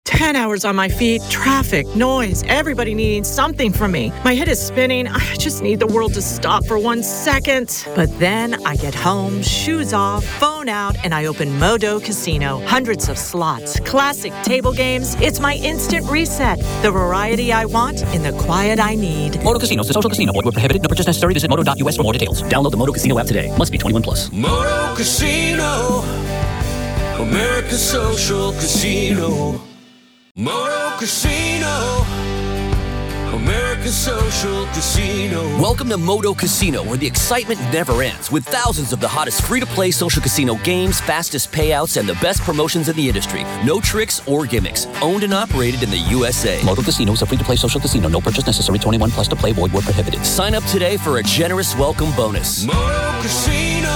10 hours on my feet, traffic, noise, everybody needing something from me. My head is spinning. I just need the world to stop for 1 second. But then I get home, shoes off, phone out, and I open Modo Casino. Hundreds of slots, classic table games. It's my instant reset. The variety I want in the quiet I need. Modo Casino is a social casino. Void where prohibited. No purchase necessary. Visit modo.us for more details. Download the Modo Casino app today. Must be 21 plus. Modo Casino, America's social casino. Modo Casino, America's social casino. Welcome to Modo Casino, where the excitement never ends, with thousands of the hottest free-to-play social casino games, fastest payouts, and the best promotions in the industry. No tricks or gimmicks. Owned and operated in the USA. Modo Casino is a free-to-play social casino. No purchase necessary. 21 plus to play. Void where prohibited. Sign up today for a generous welcome bonus. Modo Casino,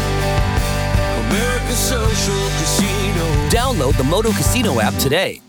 America's social casino. Download the Modo Casino app today.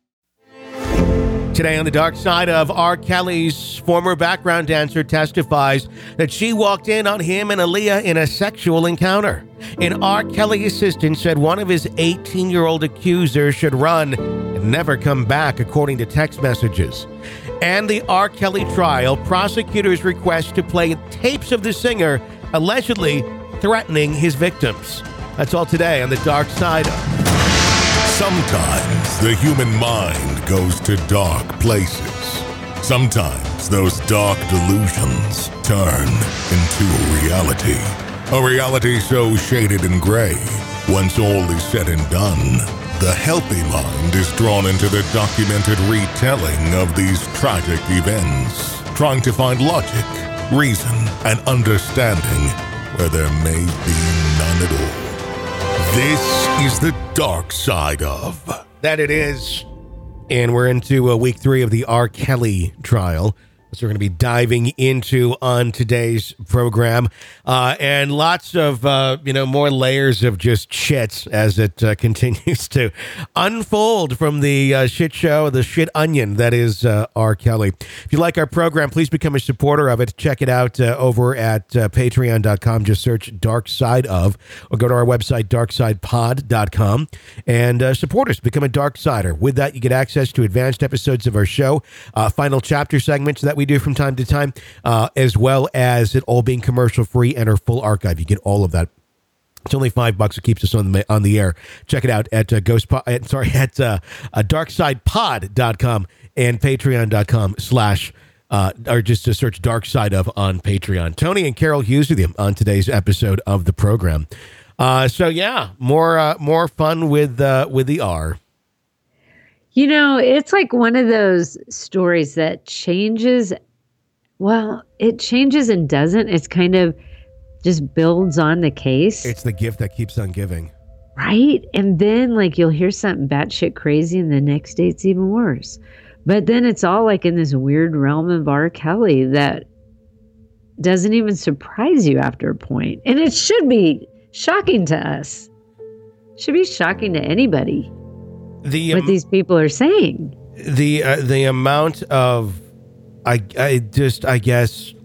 Today on the dark side of R. Kelly's former background dancer testifies that she walked in on him and Aaliyah in a sexual encounter. An R. Kelly assistant said one of his 18-year-old accusers should run and never come back, according to text messages. And the R. Kelly trial, prosecutors request to play tapes of the singer allegedly threatening his victims. That's all today on the dark side of... Sometimes the human mind goes to dark places. Sometimes those dark delusions turn into a reality so shaded in gray. Once all is said and done, the healthy mind is drawn into the documented retelling of these tragic events, trying to find logic, reason, and understanding where there may be none at all. This is the dark side of. That it is. And we're into week 3 of the R. Kelly trial. So we're going to be diving into on today's program. And lots of, more layers of just shit as it continues to unfold from the shit show, the shit onion that is R. Kelly. If you like our program, please become a supporter of it. Check it out over at patreon.com. Just search Dark Side of, or go to our website, darksidepod.com, and support us. Become a Dark Sider. With that, you get access to advanced episodes of our show, final chapter segments that we do from time to time, as well as it all being commercial free and our full archive. You get all of that. It's only $5. It keeps us on the air. Check it out at darksidepod.com and patreon.com/ or just to search Dark Side of on Patreon. Tony and Carol Hughes with you on today's episode of the program. More fun with the R. You know, it's like one of those stories that changes. Well, it changes and doesn't. It's kind of just builds on the case. It's the gift that keeps on giving. Right? And then like you'll hear something batshit crazy and the next day it's even worse. But then it's all like in this weird realm of R. Kelly that doesn't even surprise you after a point. And it should be shocking to us. It should be shocking to anybody. What these people are saying. The amount of I guess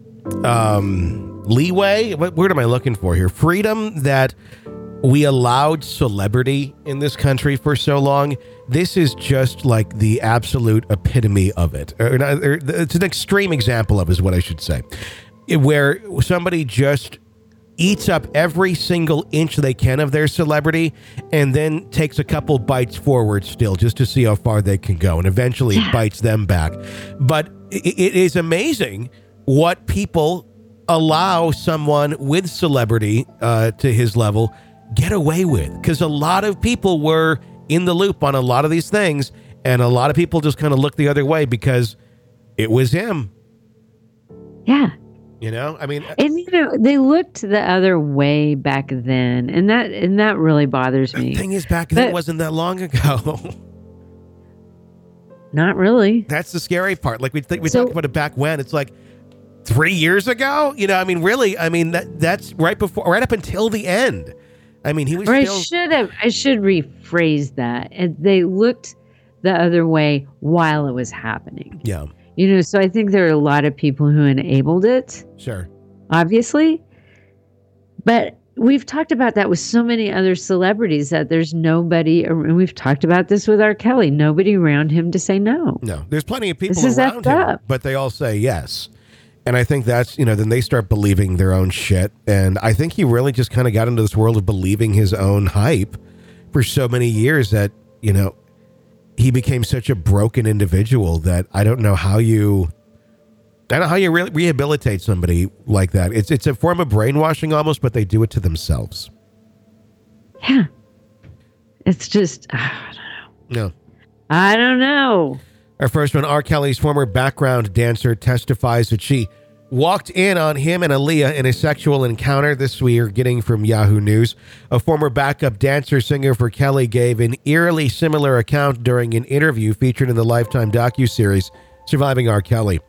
leeway, what word am I looking for here? Freedom that we allowed celebrity in this country for so long. This is just like the absolute epitome of it. It's an extreme example of, is what I should say, where somebody just eats up every single inch they can of their celebrity and then takes a couple bites forward still just to see how far they can go, and eventually it bites them back. But it is amazing what people allow someone with celebrity to his level get away with, because a lot of people were in the loop on a lot of these things, and a lot of people just kind of looked the other way because it was him. Yeah. You know, I mean, and they looked the other way back then, and that really bothers me. The thing is, back then wasn't that long ago. Not really. That's the scary part. Like we talk about it back when. It's like 3 years ago. You know, I mean, really. I mean, that's right up until the end. I mean, he was. Or I should rephrase that. And they looked the other way while it was happening. Yeah. You know, so I think there are a lot of people who enabled it. Sure. Obviously. But we've talked about that with so many other celebrities, that there's nobody, and we've talked about this with R. Kelly, nobody around him to say no. No, there's plenty of people This is around effed him, up. but they all say yes. And I think that's, then they start believing their own shit. And I think he really just kind of got into this world of believing his own hype for so many years that, he became such a broken individual that I don't know how you really rehabilitate somebody like that. It's a form of brainwashing almost, but they do it to themselves. Yeah. It's just, I don't know. No. I don't know. Our first one, R. Kelly's former background dancer testifies that she walked in on him and Aaliyah in a sexual encounter. This we are getting from Yahoo News. A former backup dancer singer for Kelly gave an eerily similar account during an interview featured in the Lifetime docuseries Surviving R. Kelly.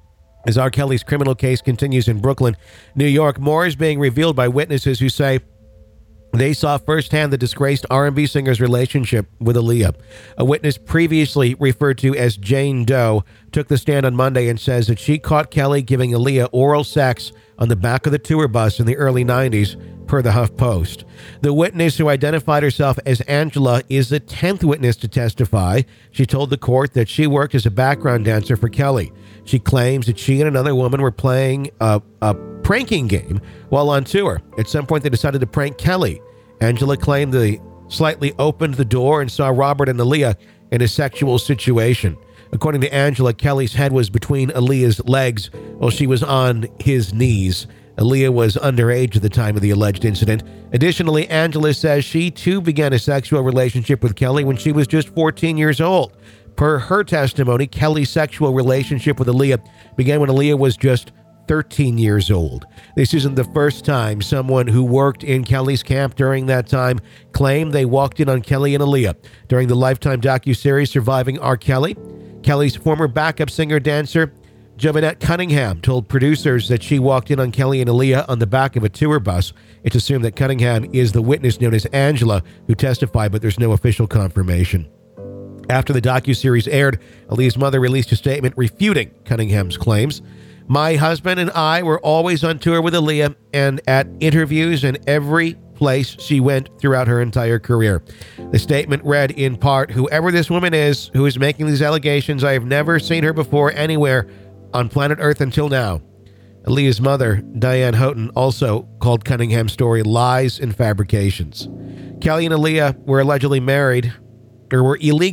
As R. Kelly's criminal case continues in Brooklyn, New York, more is being revealed by witnesses who say they saw firsthand the disgraced R&B singer's relationship with Aaliyah. A witness previously referred to as Jane Doe took the stand on Monday and says that she caught Kelly giving Aaliyah oral sex on the back of the tour bus in the early 90s, per the HuffPost. The witness, who identified herself as Angela, is the 10th witness to testify. She told the court that she worked as a background dancer for Kelly. She claims that she and another woman were playing a pranking game while on tour. At some point, they decided to prank Kelly. Angela claimed they slightly opened the door and saw Robert and Aaliyah in a sexual situation. According to Angela, Kelly's head was between Aaliyah's legs while she was on his knees. Aaliyah was underage at the time of the alleged incident. Additionally, Angela says she too began a sexual relationship with Kelly when she was just 14 years old. Per her testimony, Kelly's sexual relationship with Aaliyah began when Aaliyah was just 13 years old. This isn't the first time someone who worked in Kelly's camp during that time claimed they walked in on Kelly and Aaliyah. During the Lifetime docuseries Surviving R. Kelly, Kelly's former backup singer-dancer Jovanette Cunningham told producers that she walked in on Kelly and Aaliyah on the back of a tour bus. It's assumed that Cunningham is the witness known as Angela who testified, but there's no official confirmation. After the docuseries aired, Aaliyah's mother released a statement refuting Cunningham's claims. My husband and I were always on tour with Aaliyah and at interviews in every place she went throughout her entire career. The statement read in part, whoever this woman is who is making these allegations, I have never seen her before anywhere on planet Earth until now. Aaliyah's mother, Diane Houghton, also called Cunningham's story lies and fabrications. Kelly and Aaliyah were illegally married, in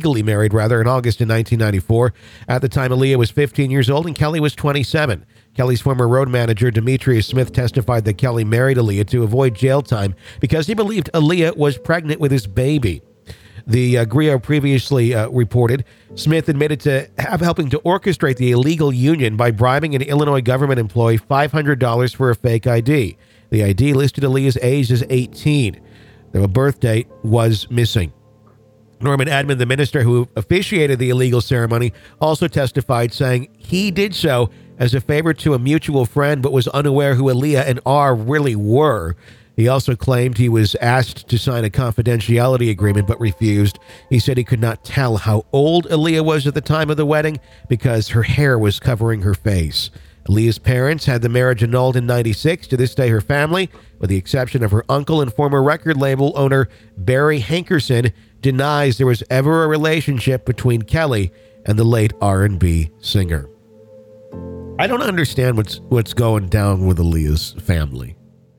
August of 1994. At the time, Aaliyah was 15 years old and Kelly was 27. Kelly's former road manager, Demetrius Smith, testified that Kelly married Aaliyah to avoid jail time because he believed Aaliyah was pregnant with his baby. The Grio previously reported Smith admitted to helping to orchestrate the illegal union by bribing an Illinois government employee $500 for a fake ID. The ID listed Aaliyah's age as 18, though a birth date was missing. Norman Edmond, the minister who officiated the illegal ceremony, also testified, saying he did so as a favor to a mutual friend but was unaware who Aaliyah and R really were. He also claimed he was asked to sign a confidentiality agreement but refused. He said he could not tell how old Aaliyah was at the time of the wedding because her hair was covering her face. Aaliyah's parents had the marriage annulled in 96. To this day, her family, with the exception of her uncle and former record label owner Barry Hankerson, denies there was ever a relationship between Kelly and the late R&B singer. I don't understand what's going down with Aaliyah's family.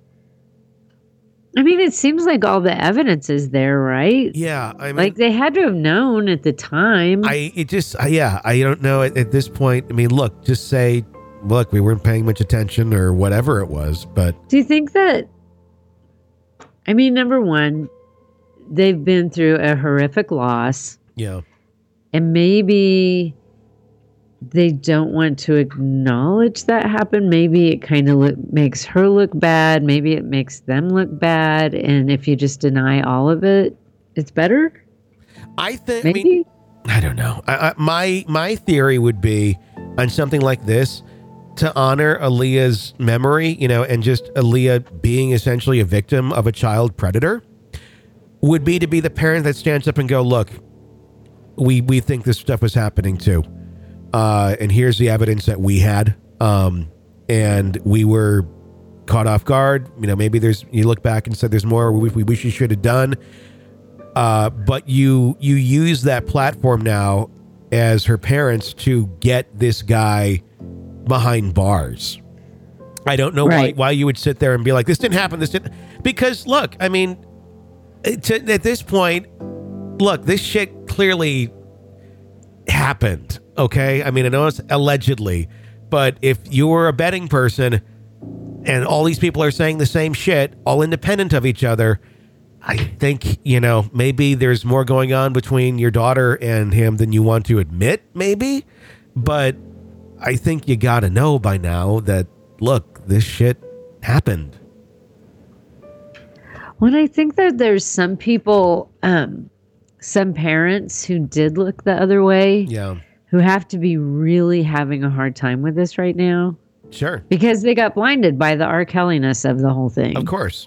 I mean, it seems like all the evidence is there, right? Yeah, I mean, like they had to have known at the time. I don't know at this point. I mean, look, just say, look, we weren't paying much attention or whatever it was. But do you think that? I mean, number one, they've been through a horrific loss. Yeah, and maybe they don't want to acknowledge that happened. Maybe it kind of makes her look bad. Maybe it makes them look bad. And if you just deny all of it, it's better. I think. Maybe. I mean, I don't know. My theory would be on something like this to honor Aaliyah's memory, and just Aaliyah being essentially a victim of a child predator, would be to be the parent that stands up and go, look, we think this stuff was happening too. And here's the evidence that we had. And we were caught off guard. Maybe you look back and said there's more we wish you should have done. But you use that platform now as her parents to get this guy behind bars. I don't know why you would sit there and be like, this didn't happen. Because look, I mean, at this point, look, this shit clearly happened. Okay. I mean, I know it's allegedly, but if you were a betting person and all these people are saying the same shit, all independent of each other, I think, maybe there's more going on between your daughter and him than you want to admit, maybe. But I think you got to know by now that, look, this shit happened. Well, I think that there's some people, some parents who did look the other way. Yeah. Who have to be really having a hard time with this right now. Sure. Because they got blinded by the R. Kelly-ness of the whole thing. Of course.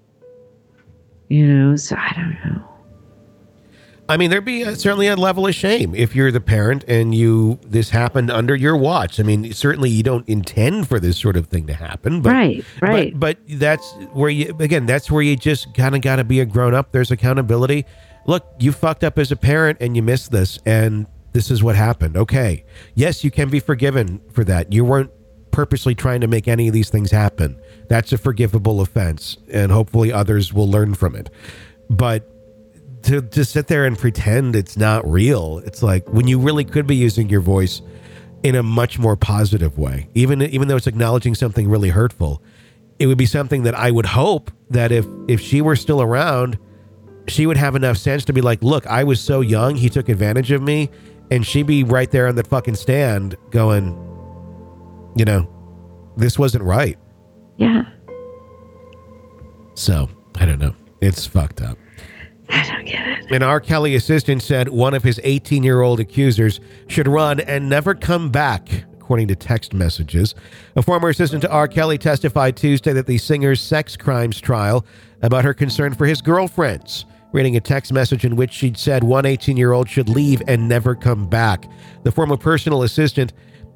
So I don't know. I mean, there'd be certainly a level of shame if you're the parent and this happened under your watch. I mean, certainly you don't intend for this sort of thing to happen. But, right. But that's where you just kind of got to be a grown up. There's accountability. Look, you fucked up as a parent and you missed this, and this is what happened. Okay. Yes, you can be forgiven for that. You weren't purposely trying to make any of these things happen. That's a forgivable offense, and hopefully others will learn from it. But to just sit there and pretend it's not real, it's like when you really could be using your voice in a much more positive way, even though it's acknowledging something really hurtful. It would be something that I would hope that if she were still around, she would have enough sense to be like, look, I was so young, he took advantage of me, and she'd be right there on that fucking stand going, this wasn't right. Yeah. So, I don't know. It's fucked up. I don't get it. An R. Kelly assistant said one of his 18-year-old accusers should run and never come back, according to text messages. A former assistant to R. Kelly testified Tuesday that the singer's sex crimes trial about her concern for his girlfriends, reading a text message in which she'd said one 18-year-old should leave and never come back. The former personal assistant,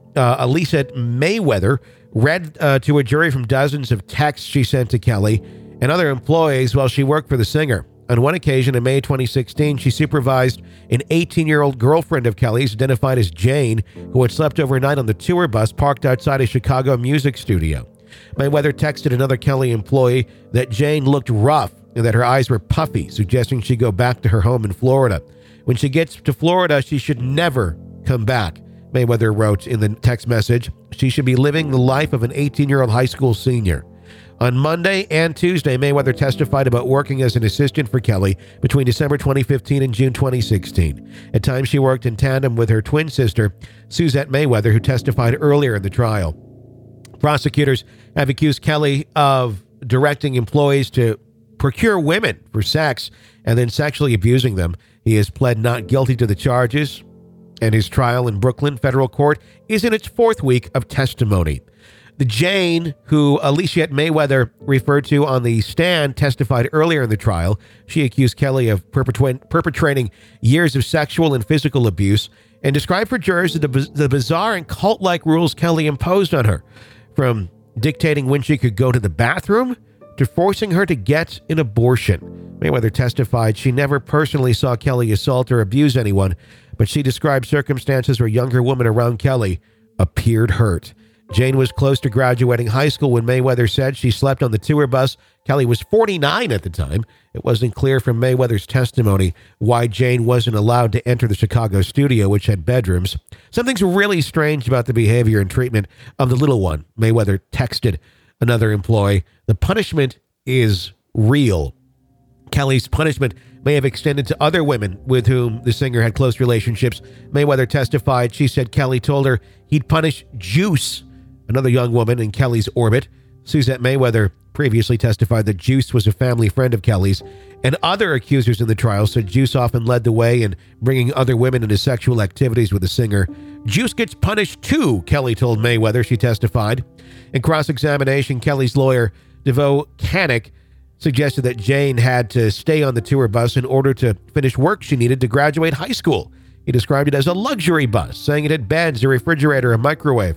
Alicia Mayweather, read to a jury from dozens of texts she sent to Kelly and other employees while she worked for the singer. On one occasion in May 2016, she supervised an 18-year-old girlfriend of Kelly's, identified as Jane, who had slept overnight on the tour bus parked outside a Chicago music studio. Mayweather texted another Kelly employee that Jane looked rough and that her eyes were puffy, suggesting she go back to her home in Florida. When she gets to Florida, she should never come back, Mayweather wrote in the text message. She should be living the life of an 18-year-old high school senior. On Monday and Tuesday, Mayweather testified about working as an assistant for Kelly between December 2015 and June 2016. At times, she worked in tandem with her twin sister, Suzette Mayweather, who testified earlier in the trial. Prosecutors have accused Kelly of directing employees to procure women for sex and then sexually abusing them. He has pled not guilty to the charges, and his trial in Brooklyn federal court is in its fourth week of testimony. The Jane, who Alicia Mayweather referred to on the stand, testified earlier in the trial. She accused Kelly of perpetrating years of sexual and physical abuse and described for jurors the bizarre and cult-like rules Kelly imposed on her, from dictating when she could go to the bathroom to forcing her to get an abortion. Mayweather testified she never personally saw Kelly assault or abuse anyone, but she described circumstances where younger women around Kelly appeared hurt. Jane was close to graduating high school when Mayweather said she slept on the tour bus. Kelly was 49 at the time. It wasn't clear from Mayweather's testimony why Jane wasn't allowed to enter the Chicago studio, which had bedrooms. Something's really strange about the behavior and treatment of the little one, Mayweather texted another employee. The punishment is real. Kelly's punishment may have extended to other women with whom the singer had close relationships. Mayweather testified she said Kelly told her he'd punish Juice, another young woman in Kelly's orbit. Suzette Mayweather previously testified that Juice was a family friend of Kelly's, and other accusers in the trial said Juice often led the way in bringing other women into sexual activities with the singer. Juice gets punished too, Kelly told Mayweather, she testified. In cross-examination, Kelly's lawyer, DeVoe Canick, suggested that Jane had to stay on the tour bus in order to finish work she needed to graduate high school. He described it as a luxury bus, saying it had beds, a refrigerator, a microwave.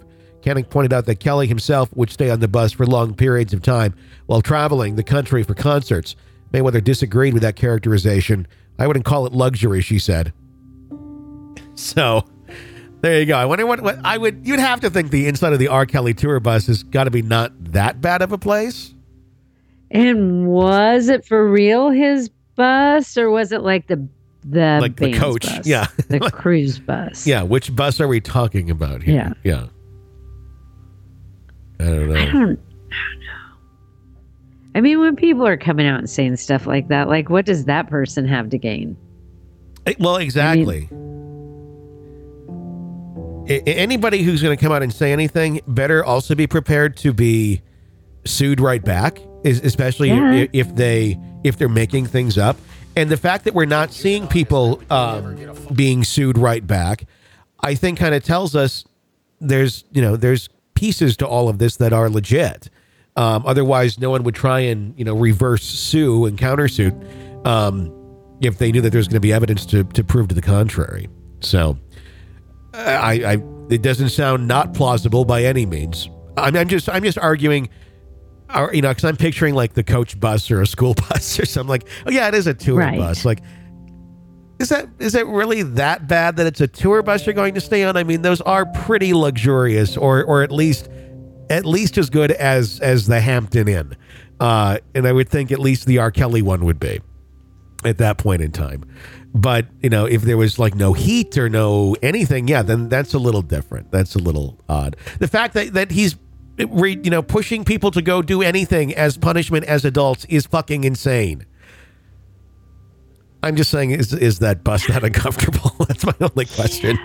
Koenig pointed out that Kelly himself would stay on the bus for long periods of time while traveling the country for concerts. Mayweather disagreed with that characterization. I wouldn't call it luxury, she said. So, there you go. I wonder what you'd have to think the inside of the R. Kelly tour bus has got to be not that bad of a place. And was it for real his bus, or was it like the coach bus? Yeah, the cruise bus? Yeah, which bus are we talking about here? Yeah. I don't know. I don't know. I mean, when people are coming out and saying stuff like that, like, what does that person have to gain? Well, exactly. Anybody who's going to come out and say anything better also be prepared to be sued right back, especially if they're making things up. And the fact that we're not seeing people being sued right back, I think kind of tells us there's pieces to all of this that are legit. Otherwise, no one would try and reverse sue and countersuit if they knew that there's going to be evidence to prove to the contrary. So, it doesn't sound not plausible by any means. I'm just arguing. Because I'm picturing like the coach bus or a school bus or something. Like, oh yeah, it is a tour bus. Like, is that really that bad that it's a tour bus you're going to stay on? I mean, those are pretty luxurious, or at least as good as the Hampton Inn. And I would think at least the R. Kelly one would be at that point in time. But if there was like no heat or no anything, then that's a little different. That's a little odd. The fact that he's pushing people to go do anything as punishment as adults is fucking insane. I'm just saying, is that bus that uncomfortable? That's my only question.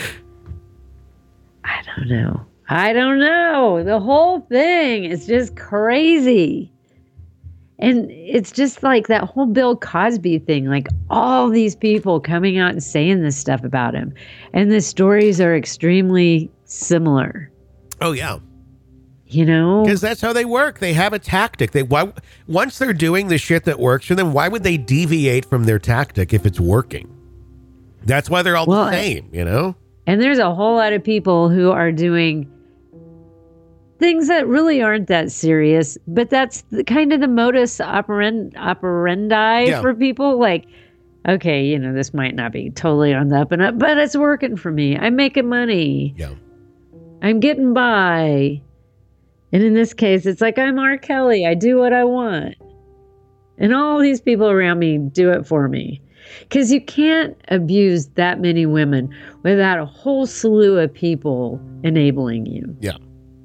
I don't know. The whole thing is just crazy. And it's just like that whole Bill Cosby thing, like all these people coming out and saying this stuff about him. And the stories are extremely similar. Oh, yeah. Because that's how they work. They have a tactic. Once they're doing the shit that works for them, why would they deviate from their tactic if it's working? That's why they're all the same, And there's a whole lot of people who are doing things that really aren't that serious, but that's kind of the modus operandi for people. Like, okay, this might not be totally on the up and up, but it's working for me. I'm making money. Yeah. I'm getting by. And in this case, it's like, I'm R. Kelly. I do what I want. And all these people around me do it for me. Because you can't abuse that many women without a whole slew of people enabling you. Yeah.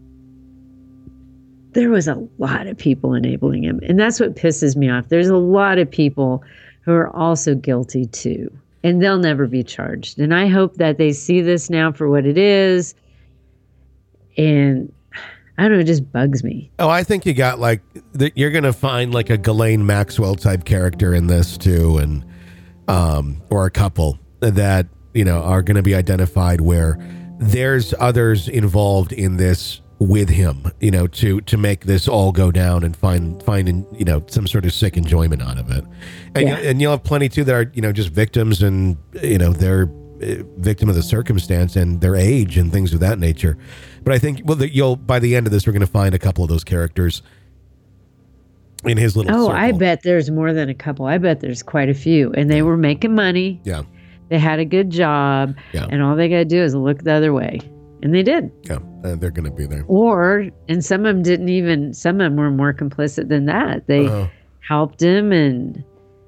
There was a lot of people enabling him. And that's what pisses me off. There's a lot of people who are also guilty too. And they'll never be charged. And I hope that they see this now for what it is. And I don't know, it just bugs me. Oh, I think you got you're going to find like a Ghislaine Maxwell type character in this too. And, or a couple that, are going to be identified where there's others involved in this with him, to make this all go down and find some sort of sick enjoyment out of it. And, and you'll have plenty too that are, just victims and, they're victim of the circumstance and their age and things of that nature. But I think, by the end of this, we're going to find a couple of those characters in his little circle. I bet there's more than a couple. I bet there's quite a few. And they were making money. Yeah. They had a good job. Yeah. And all they got to do is look the other way. And they did. Yeah. They're going to be there. And some of them some of them were more complicit than that. They helped him and,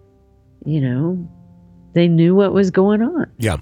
they knew what was going on. Yeah.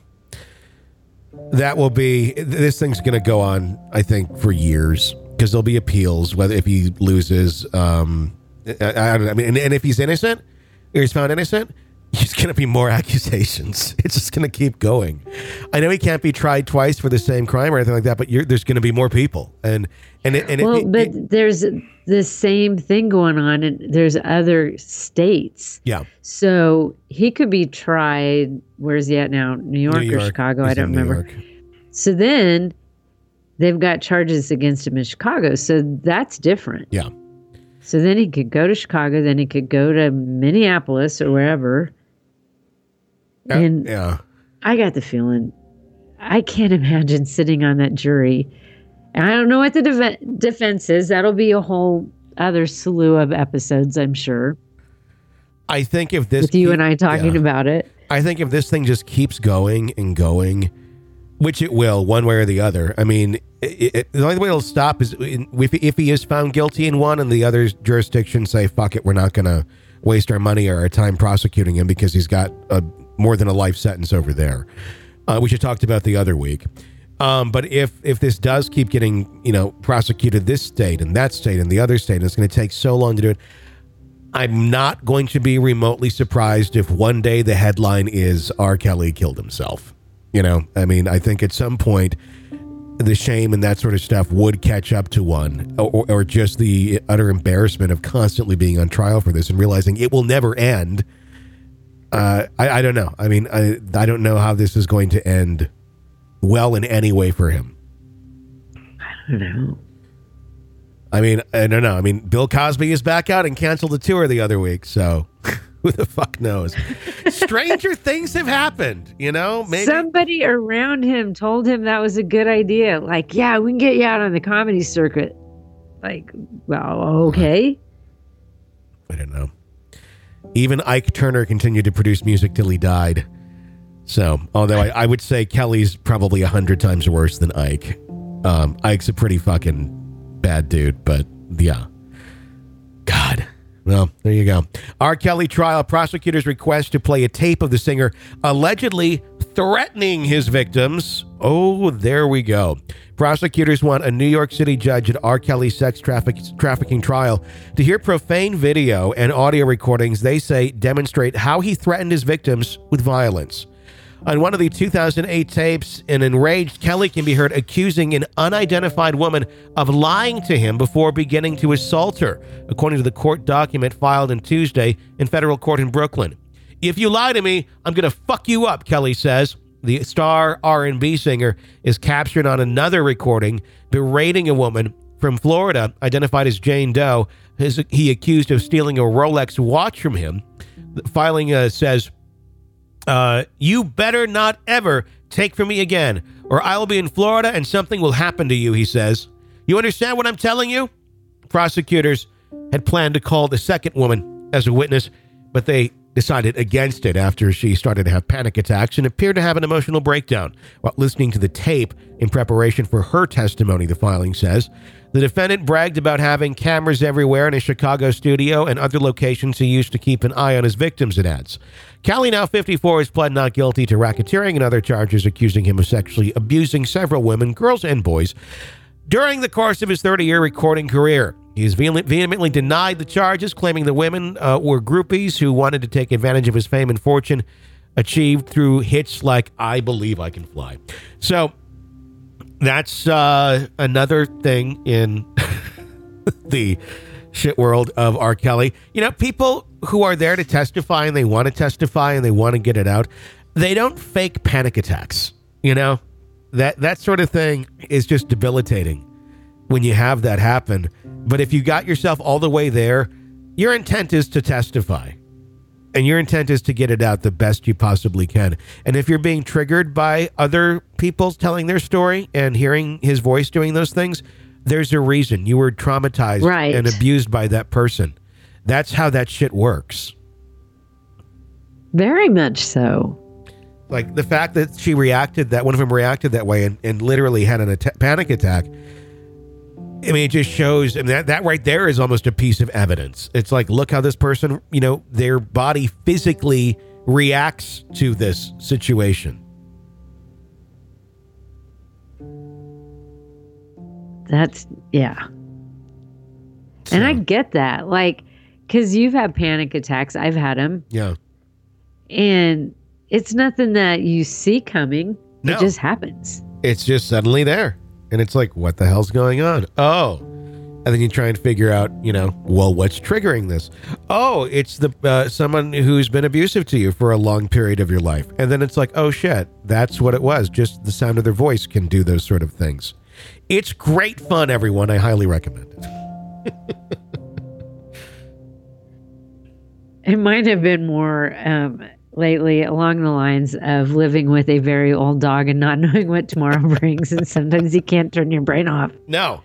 This thing's going to go on, I think, for years because there'll be appeals, whether if he loses, and if he's innocent or he's found innocent, there's going to be more accusations. It's just going to keep going. I know he can't be tried twice for the same crime or anything like that, but there's going to be more people. But there's the same thing going on, and there's other states. Yeah. So he could be tried. Where's he at now? New York or Chicago? I don't remember. So then they've got charges against him in Chicago. So that's different. Yeah. So then he could go to Chicago. Then he could go to Minneapolis or wherever. And I got the feeling, I can't imagine sitting on that jury And I don't know what the defense is. That'll be a whole other slew of episodes, I'm sure. I think if this... With you and I talking about it. I think if this thing just keeps going and going, which it will, one way or the other. I mean, the only way it'll stop is if he is found guilty in one and the other jurisdictions say, fuck it, we're not going to waste our money or our time prosecuting him because he's got more than a life sentence over there, which I talked about the other week. But if this does keep getting, prosecuted this state and that state and the other state, and it's going to take so long to do it, I'm not going to be remotely surprised if one day the headline is R. Kelly killed himself. I mean, I think at some point the shame and that sort of stuff would catch up to one, or just the utter embarrassment of constantly being on trial for this and realizing it will never end. I don't know. I mean, I don't know how this is going to end well in any way for him. I don't know. I mean, I don't know. I mean, Bill Cosby is back out and canceled the tour the other week, so who the fuck knows? Stranger things have happened, Maybe somebody around him told him that was a good idea. Like, yeah, we can get you out on the comedy circuit. Like, well, okay. I don't know. Even Ike Turner continued to produce music till he died. So, although I would say Kelly's probably 100 times worse than Ike. Ike's a pretty fucking bad dude, but yeah. God. Well, there you go. R. Kelly trial. Prosecutors request to play a tape of the singer allegedly threatening his victims. Oh, there we go. Prosecutors want a New York City judge at R. Kelly's sex trafficking trial to hear profane video and audio recordings they say demonstrate how he threatened his victims with violence. On one of the 2008 tapes, an enraged Kelly can be heard accusing an unidentified woman of lying to him before beginning to assault her, according to the court document filed on Tuesday in federal court in Brooklyn. "If you lie to me, I'm going to fuck you up," Kelly says. The star R&B singer is captured on another recording berating a woman from Florida, identified as Jane Doe. He accused of stealing a Rolex watch from him. The filing says, "You better not ever take from me again, or I will be in Florida and something will happen to you," he says. "You understand what I'm telling you?" Prosecutors had planned to call the second woman as a witness, but they decided against it after she started to have panic attacks and appeared to have an emotional breakdown while listening to the tape in preparation for her testimony, the filing says. The defendant bragged about having cameras everywhere in his Chicago studio and other locations he used to keep an eye on his victims, it adds. Kelly, now 54, has pled not guilty to racketeering and other charges accusing him of sexually abusing several women, girls and boys, during the course of his 30-year recording career. He has vehemently denied the charges, claiming the women were groupies who wanted to take advantage of his fame and fortune achieved through hits like "I Believe I Can Fly." So that's another thing in the shit world of R. Kelly. People who are there to testify and they want to testify and they want to get it out, they don't fake panic attacks. That sort of thing is just debilitating when you have that happen. But if you got yourself all the way there, your intent is to testify. And your intent is to get it out the best you possibly can. And if you're being triggered by other people telling their story and hearing his voice doing those things, there's a reason. You were traumatized and abused by that person. That's how that shit works. Very much so. Like the fact that she reacted, that one of them reacted that way and literally had a panic attack. I mean, it just shows, and that right there is almost a piece of evidence. It's like, look how this person, their body physically reacts to this situation. Yeah. So. And I get that. Like, because you've had panic attacks. I've had them. Yeah. And it's nothing that you see coming. No. It just happens. It's just suddenly there. And it's like, what the hell's going on? Oh. And then you try and figure out, well, what's triggering this? Oh, it's the someone who's been abusive to you for a long period of your life. And then it's like, oh, shit, that's what it was. Just the sound of their voice can do those sort of things. It's great fun, everyone. I highly recommend it. It might have been more lately along the lines of living with a very old dog and not knowing what tomorrow brings. And sometimes you can't turn your brain off. No.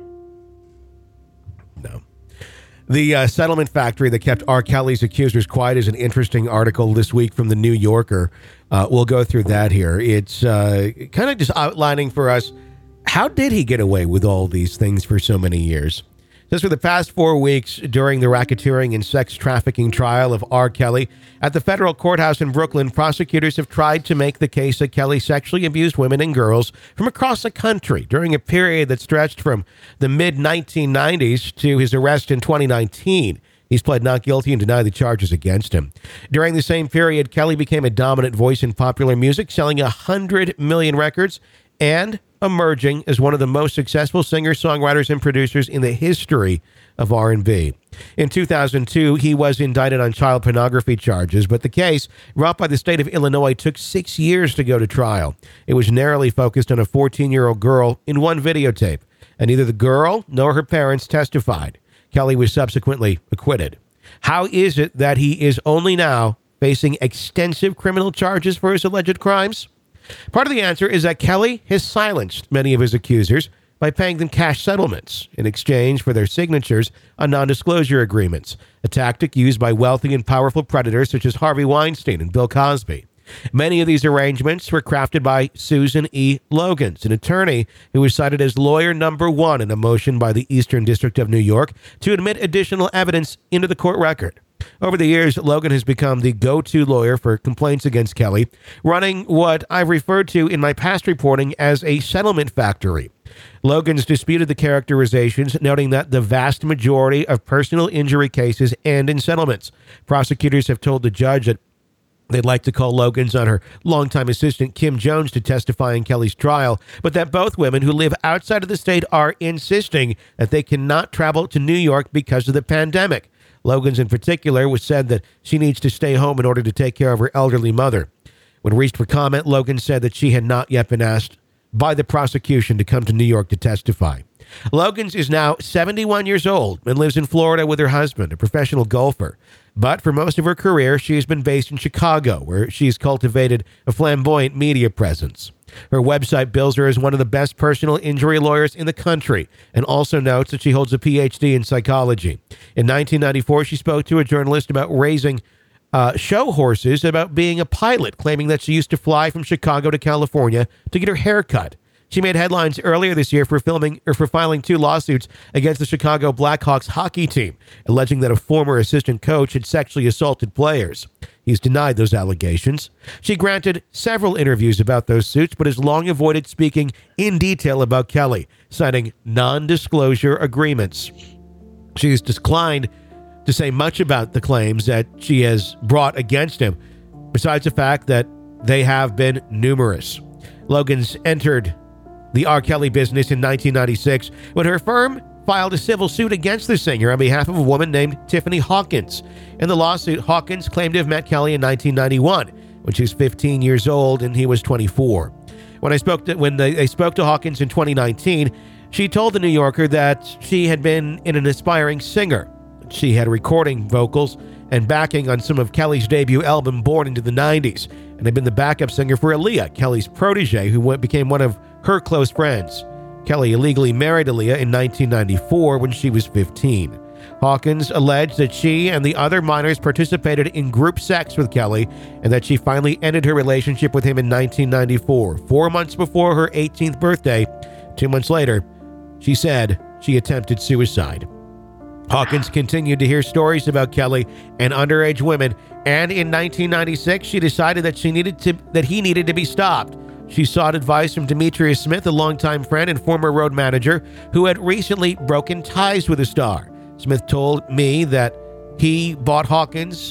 The settlement factory that kept R. Kelly's accusers quiet is an interesting article this week from the New Yorker. We'll go through that here. It's kind of just outlining for us, how did he get away with all these things for so many years? Just for the past 4 weeks during the racketeering and sex trafficking trial of R. Kelly at the federal courthouse in Brooklyn, prosecutors have tried to make the case that Kelly sexually abused women and girls from across the country during a period that stretched from the mid-1990s to his arrest in 2019. He's pled not guilty and denied the charges against him. During the same period, Kelly became a dominant voice in popular music, selling 100 million records and emerging as one of the most successful singer-songwriters and producers in the history of R&B. In 2002, he was indicted on child pornography charges, but the case, brought by the state of Illinois, took 6 years to go to trial. It was narrowly focused on a 14-year-old girl in one videotape, and neither the girl nor her parents testified. Kelly was subsequently acquitted. How is it that he is only now facing extensive criminal charges for his alleged crimes? Part of the answer is that Kelly has silenced many of his accusers by paying them cash settlements in exchange for their signatures on non-disclosure agreements, a tactic used by wealthy and powerful predators such as Harvey Weinstein and Bill Cosby. Many of these arrangements were crafted by Susan E. Logans, an attorney who was cited as lawyer number one in a motion by the Eastern District of New York to admit additional evidence into the court record. Over the years, Logan has become the go-to lawyer for complaints against Kelly, running what I've referred to in my past reporting as a settlement factory. Logan's disputed the characterizations, noting that the vast majority of personal injury cases end in settlements. Prosecutors have told the judge that they'd like to call Logan's on her longtime assistant, Kim Jones, to testify in Kelly's trial, but that both women who live outside of the state are insisting that they cannot travel to New York because of the pandemic. Logan's in particular was said that she needs to stay home in order to take care of her elderly mother. When reached for comment, Logan said that she had not yet been asked by the prosecution to come to New York to testify. Logan's is now 71 years old and lives in Florida with her husband, a professional golfer. But for most of her career, she has been based in Chicago, where she's cultivated a flamboyant media presence. Her website bills her as one of the best personal injury lawyers in the country, and also notes that she holds a PhD in psychology. In 1994, she spoke to a journalist about raising show horses, about being a pilot, claiming that she used to fly from Chicago to California to get her hair cut. She made headlines earlier this year for filing 2 lawsuits against the Chicago Blackhawks hockey team, alleging that a former assistant coach had sexually assaulted players. He's denied those allegations. She granted several interviews about those suits, but has long avoided speaking in detail about Kelly, citing non-disclosure agreements. She has declined to say much about the claims that she has brought against him, besides the fact that they have been numerous. Logan's entered the R. Kelly business in 1996 when her firm filed a civil suit against the singer on behalf of a woman named Tiffany Hawkins. In the lawsuit, Hawkins claimed to have met Kelly in 1991 when she was 15 years old and he was 24. When they spoke to Hawkins in 2019, she told the New Yorker that she had been an aspiring singer. She had recording vocals and backing on some of Kelly's debut album, Born into the 90s, and had been the backup singer for Aaliyah, Kelly's protege, who became one of her close friends. Kelly illegally married Aaliyah in 1994 when she was 15. Hawkins alleged that she and the other minors participated in group sex with Kelly and that she finally ended her relationship with him in 1994, 4 months before her 18th birthday. 2 months later, she said she attempted suicide. Hawkins continued to hear stories about Kelly and underage women, and in 1996, she decided that he needed to be stopped. She sought advice from Demetrius Smith, a longtime friend and former road manager who had recently broken ties with the star. Smith told me that he brought Hawkins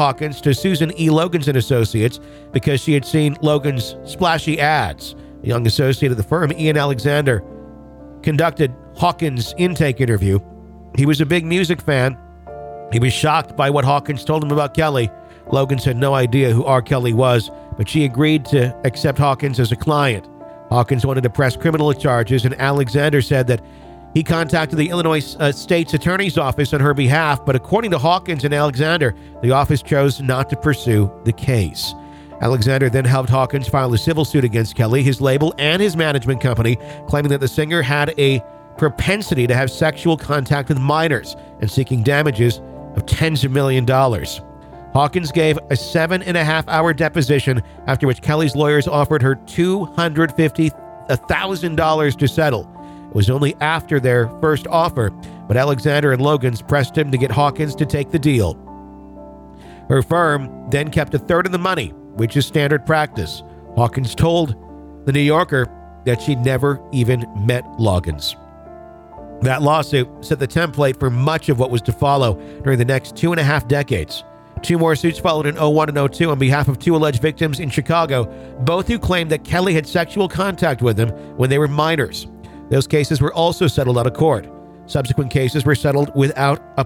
to Susan E. Logans and Associates because she had seen Logan's splashy ads. A young associate of the firm, Ian Alexander, conducted Hawkins' intake interview. He was a big music fan. He was shocked by what Hawkins told him about Kelly. Logans had no idea who R. Kelly was, but she agreed to accept Hawkins as a client. Hawkins wanted to press criminal charges, and Alexander said that He contacted the Illinois State's Attorney's Office on her behalf, but according to Hawkins and Alexander, the office chose not to pursue the case. Alexander then helped Hawkins file a civil suit against Kelly, his label, and his management company, claiming that the singer had a propensity to have sexual contact with minors and seeking damages of tens of millions of dollars. Hawkins gave a 7.5-hour deposition, after which Kelly's lawyers offered her $250,000 to settle. It was only after their first offer, but Alexander and Logan's pressed him to get Hawkins to take the deal. Her firm then kept a third of the money, which is standard practice. Hawkins told The New Yorker that she never even met Loggins. That lawsuit set the template for much of what was to follow during the next 2.5 decades. 2 more suits followed in 01 and 02 on behalf of 2 alleged victims in Chicago, both who claimed that Kelly had sexual contact with them when they were minors. Those cases were also settled out of court. Subsequent cases were settled without a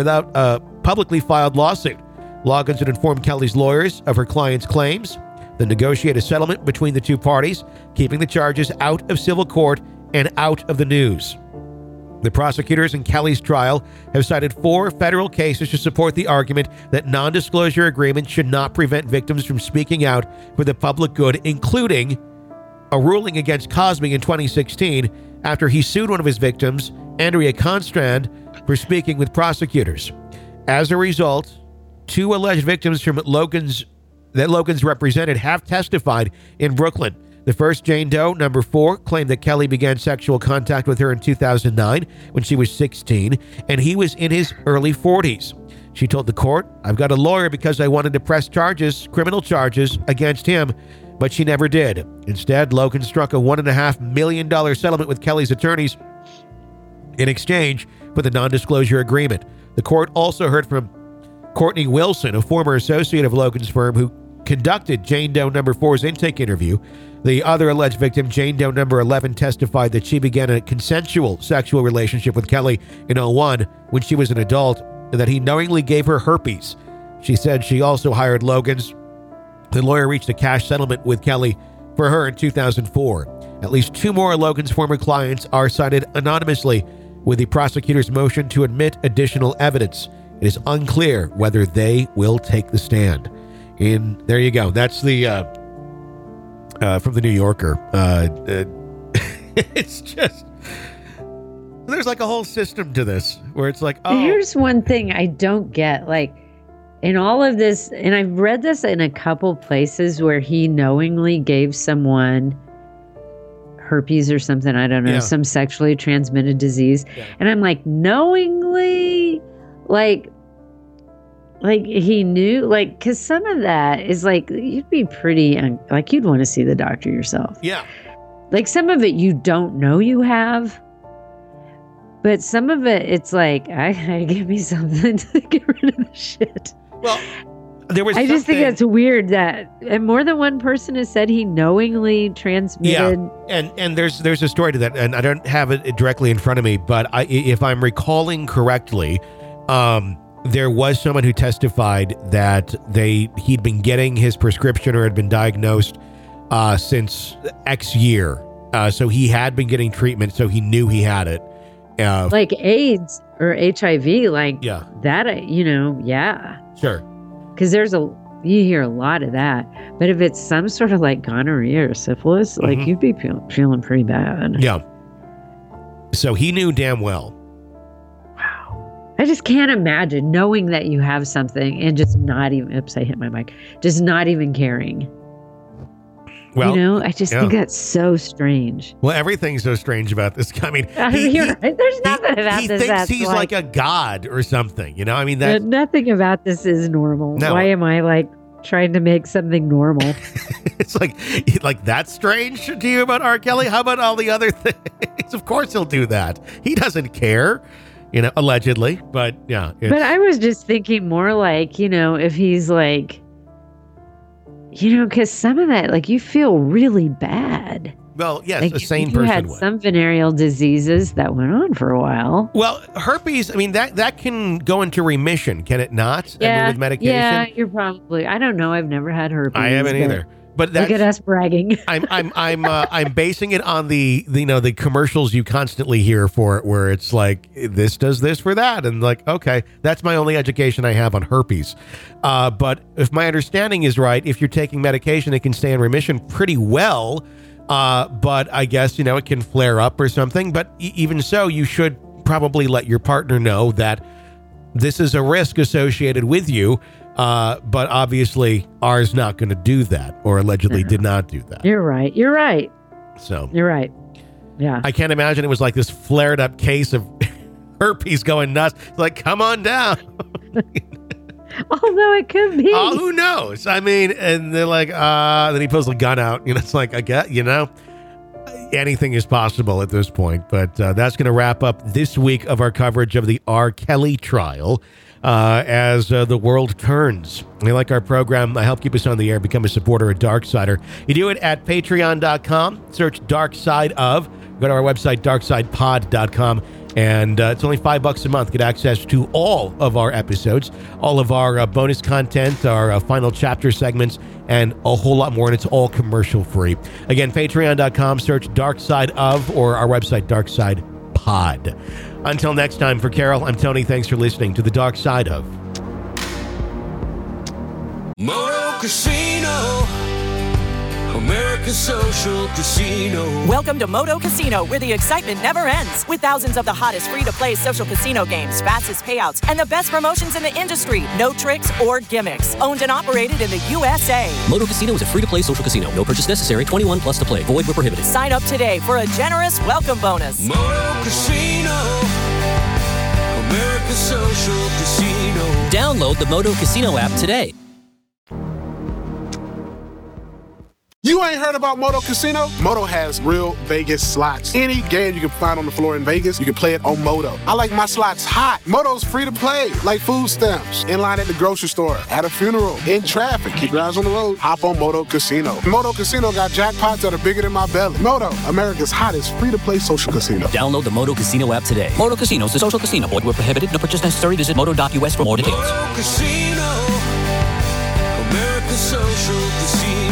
publicly filed lawsuit. Loggins had informed Kelly's lawyers of her client's claims, then negotiated a settlement between the 2 parties, keeping the charges out of civil court and out of the news. The prosecutors in Kelly's trial have cited 4 federal cases to support the argument that non-disclosure agreements should not prevent victims from speaking out for the public good, including a ruling against Cosby in 2016 after he sued one of his victims, Andrea Constrand, for speaking with prosecutors. As a result, 2 alleged victims that Logan's represented have testified in Brooklyn. The first, Jane Doe, number 4, claimed that Kelly began sexual contact with her in 2009 when she was 16, and he was in his early 40s. She told the court, "I've got a lawyer because I wanted to press criminal charges against him, but she never did." Instead, Logan struck a $1.5 million settlement with Kelly's attorneys in exchange for the non-disclosure agreement. The court also heard from Courtney Wilson, a former associate of Logan's firm who conducted Jane Doe number 4's intake interview. The other alleged victim, Jane Doe number 11, testified that she began a consensual sexual relationship with Kelly in 01 when she was an adult, and that he knowingly gave her herpes. She said she also hired Logan's. The lawyer reached a cash settlement with Kelly for her in 2004. At least 2 more of Logan's former clients are cited anonymously, with the prosecutor's motion to admit additional evidence. It is unclear whether they will take the stand. And there you go. That's the from the New Yorker. It's just, there's like a whole system to this where it's like, oh. Here's one thing I don't get. Like, in all of this, and I've read this in a couple places where he knowingly gave someone herpes or something, I don't know, some sexually transmitted disease. Yeah. And I'm like, knowingly? Like he knew, like, because some of that is like, you'd be pretty, like, you'd want to see the doctor yourself. Yeah. Like, some of it you don't know you have, but some of it, it's like, I give me something to get rid of the shit. Well, there was I just think that's weird that, and more than one person has said he knowingly transmitted. Yeah, and there's a story to that, and I don't have it directly in front of me, but if I'm recalling correctly, there was someone who testified that he'd been getting his prescription or had been diagnosed since X year. So he had been getting treatment, so he knew he had it. Like AIDS or HIV, like that, Sure. Because you hear a lot of that. But if it's some sort of like gonorrhea or syphilis, like you'd be feeling pretty bad. Yeah. So he knew damn well. I just can't imagine knowing that you have something and just not even, oops, I hit my mic, just not even caring. Well, I just think that's so strange. Well, everything's so strange about this. I mean, you're right. There's nothing about this. He thinks he's like a god or something, I mean, that nothing about this is normal. No. Why am I like trying to make something normal? It's like that's strange to you about R. Kelly? How about all the other things? Of course he'll do that. He doesn't care. Allegedly, but yeah. But I was just thinking more like, if he's like, because some of that, like, you feel really bad. Well, yes, like, a sane person would. You had some venereal diseases that went on for a while. Well, herpes, I mean, that can go into remission, can it not? Yeah, with medication? Yeah, you're probably, I don't know. I've never had herpes. I haven't either. but that's, Look at us bragging. I'm basing it on the commercials you constantly hear for it, where it's like, this does this for that, and like, okay, that's my only education I have on herpes. But if my understanding is right, if you're taking medication, it can stay in remission pretty well. But I guess, it can flare up or something. But even so, you should probably let your partner know that this is a risk associated with you. But obviously ours not going to do that, or allegedly did not do that. You're right. So You're right. Yeah. I can't imagine it was like this flared up case of herpes going nuts. It's like, come on down. Although it could be. Oh, who knows? I mean, and they're like, then he pulls the gun out. It's like, I get, anything is possible at this point. But that's going to wrap up this week of our coverage of the R. Kelly trial. As the world turns. If you like our program, help keep us on the air, become a supporter at Darksider. You do it at patreon.com. Search Dark Side of. Go to our website, darksidepod.com. And it's only $5 a month. Get access to all of our episodes, all of our bonus content, our final chapter segments, and a whole lot more. And it's all commercial free. Again, patreon.com. Search Dark Side of, or our website, Darkside Pod. Until next time, for Carol, I'm Tony. Thanks for listening to The Dark Side of Moto Casino, America's social casino. Welcome to Moto Casino, where the excitement never ends. With thousands of the hottest free-to-play social casino games, fastest payouts, and the best promotions in the industry. No tricks or gimmicks. Owned and operated in the USA. Moto Casino is a free-to-play social casino. No purchase necessary. 21 plus to play. Void where prohibited. Sign up today for a generous welcome bonus. Moto Casino, America's social casino. Download the Moto Casino app today. You ain't heard about Moto Casino? Moto has real Vegas slots. Any game you can find on the floor in Vegas, you can play it on Moto. I like my slots hot. Moto's free to play, like food stamps, in line at the grocery store, at a funeral, in traffic. Keep your eyes on the road. Hop on Moto Casino. Moto Casino got jackpots that are bigger than my belly. Moto, America's hottest free-to-play social casino. Download the Moto Casino app today. Moto Casino is a social casino. Void where prohibited. No purchase necessary. Visit moto.us for more details. Moto Casino, America's social casino.